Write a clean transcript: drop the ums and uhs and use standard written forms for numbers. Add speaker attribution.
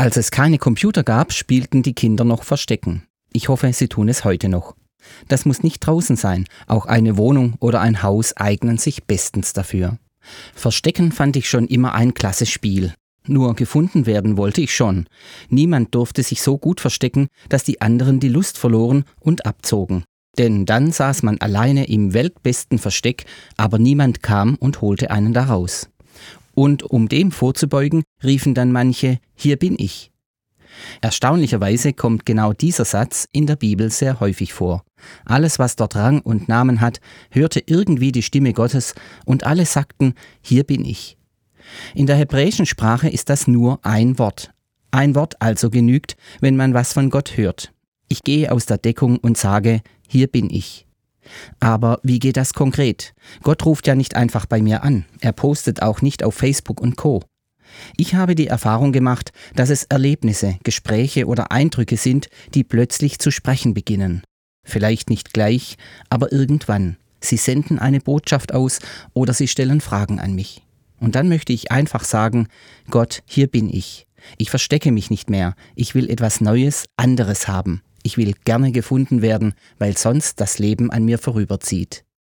Speaker 1: Als es keine Computer gab, spielten die Kinder noch Verstecken. Ich hoffe, sie tun es heute noch. Das muss nicht draußen sein, auch eine Wohnung oder ein Haus eignen sich bestens dafür. Verstecken fand ich schon immer ein klasse Spiel. Nur gefunden werden wollte ich schon. Niemand durfte sich so gut verstecken, dass die anderen die Lust verloren und abzogen. Denn dann saß man alleine im weltbesten Versteck, aber niemand kam und holte einen da raus. Und um dem vorzubeugen, riefen dann manche: Hier bin ich. Erstaunlicherweise kommt genau dieser Satz in der Bibel sehr häufig vor. Alles, was dort Rang und Namen hat, hörte irgendwie die Stimme Gottes und alle sagten: Hier bin ich. In der hebräischen Sprache ist das nur ein Wort. Ein Wort also genügt, wenn man was von Gott hört. Ich gehe aus der Deckung und sage: Hier bin ich. Aber wie geht das konkret? Gott ruft ja nicht einfach bei mir an. Er postet auch nicht auf Facebook und Co. Ich habe die Erfahrung gemacht, dass es Erlebnisse, Gespräche oder Eindrücke sind, die plötzlich zu sprechen beginnen. Vielleicht nicht gleich, aber irgendwann. Sie senden eine Botschaft aus oder sie stellen Fragen an mich. Und dann möchte ich einfach sagen: Gott, hier bin ich. Ich verstecke mich nicht mehr. Ich will etwas Neues, anderes haben. Ich will gerne gefunden werden, weil sonst das Leben an mir vorüberzieht.